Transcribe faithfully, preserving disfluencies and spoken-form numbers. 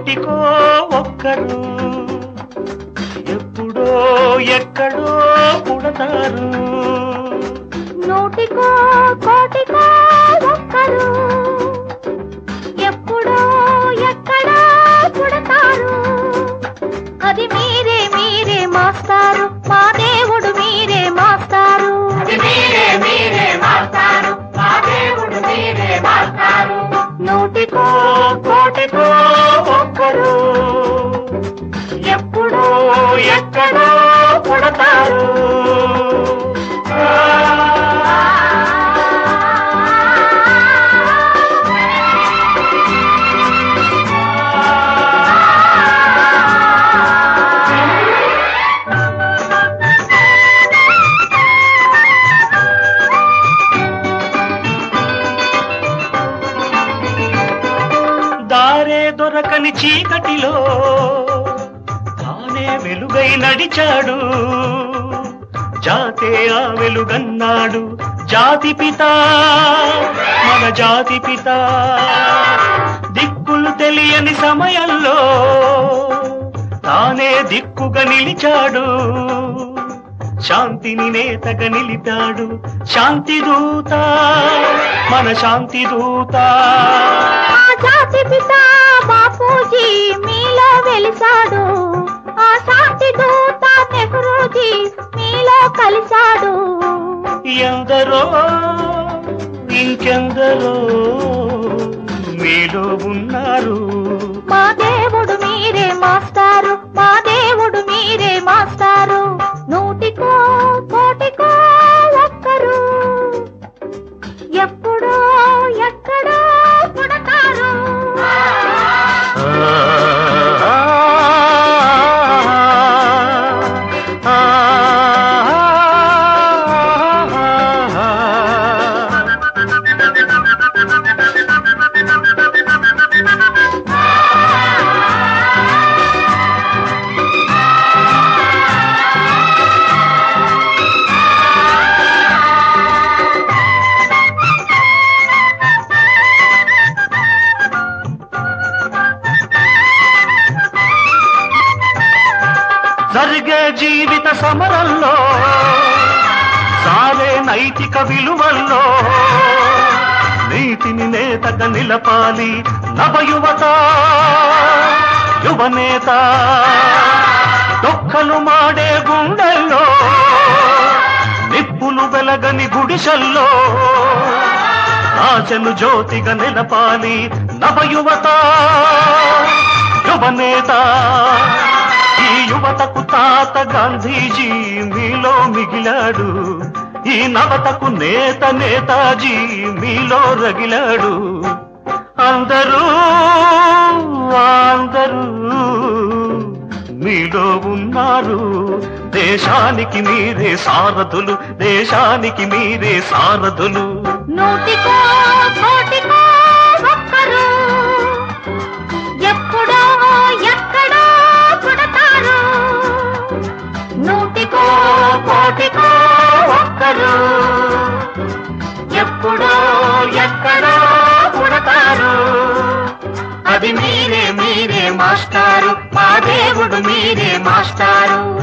కోటికో ఒక్కరు ఎప్పుడో ఎక్కడో పుడతారు. నూటికో కోటికో ఒక్కరు ఎప్పుడో ఎక్కడో పుడతారు. అది మీరే మీరే మాస్టారు, మా దేవుడు మీరే మాస్టారు. మీరే మీరే మాస్టారు, మా దేవుడు మీరే మాస్టారు. నూటికో కోటికో ఒక్కరు ఎప్పుడో ఎక్కడో పుడతారు. దారే దొరకని చీకటిలో తానే వెలుగై నడిచాడు. జాతే ఆ వెలుగన్నాడు జాతి పిత, మన జాతి పిత. దిక్కులు తెలియని సమయంలో తానే దిక్కుగా నిలిచాడు. శాంతిని నేతగా నిలిపాడు. శాంతి దూత, మన శాంతి దూత. ఆ జాతి పిత బాపూజీ మీలో వెలిసాడు. ఆ శాంతి దూత నెహ్రూజీ మీలో కలిశాడు. ఎందరో ఇంకెందరో మీలో ఉన్నారు. మా దేవుడు మీరే మాస్టారు, మా దేవుడు మీరే మాస్టారు. నూటికో కోటికో ఒక్కరు ఎప్పుడో ఎక్కడో పుడతారు. జరిగే జీవిత సమరంలో సారే నైతిక విలువల్లో నీతిని నేతగా నిలపాలి నవయువత యువనేత. దొక్కలు మాడే గుండెల్లో నిప్పులు వెలగని గుడిసెల్లో ఆశను జ్యోతిగా నిలపాలి నవయువత యువనేత. ఈ యువతకు తాత గాంధీజీ మీలో మిగిలాడు. ఈ నవతకు నేత నేతాజీ మీలో రగిలాడు. అందరూ అందరూ మీలో ఉన్నారు. దేశానికి మీరే సారథులు, దేశానికి మీరే సారథులు. నూటికో కోటికో ఒక్కరు ఎప్పుడో ఎక్కడో పుడతారు. నూటికో కోటికో ఒక్కరు ఎప్పుడో ఎక్కడో పుడతారు. అది మీరే మీరే మాస్టారు, మా దేవుడు మీరే మాస్టారు.